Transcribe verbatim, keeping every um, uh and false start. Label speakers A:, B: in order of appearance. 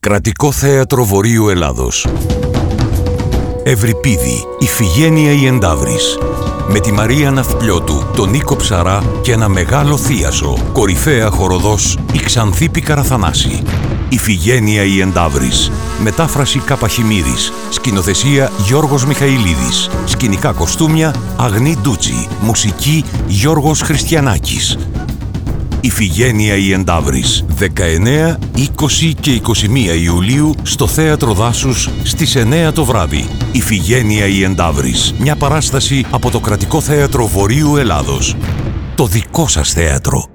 A: Κρατικό Θέατρο Βορείου Ελλάδος. Ευρυπίδη, Ιφηγένεια η Ενταύρης. Με τη Μαρία Ναυπλιώτου, τον Νίκο Ψαρά και ένα μεγάλο θίασο, κορυφαία χοροδός, η Ξανθή Πικαραθανάση. Ιφηγένεια η Ενταύρης. Μετάφραση Καπαχημίδης. Σκηνοθεσία Γιώργος Μιχαηλίδης. Σκηνικά κοστούμια Αγνή Ντούτσι. Μουσική Γιώργος Χριστιανάκης. Ιφηγένεια η Ενταύρης. δεκαεννέα, είκοσι και είκοσι μία Ιουλίου στο Θέατρο Δάσους στις εννέα το βράδυ. Ιφηγένεια η Ενταύρης. Μια παράσταση από το Κρατικό Θέατρο Βορείου Ελλάδος. Το δικό σας θέατρο.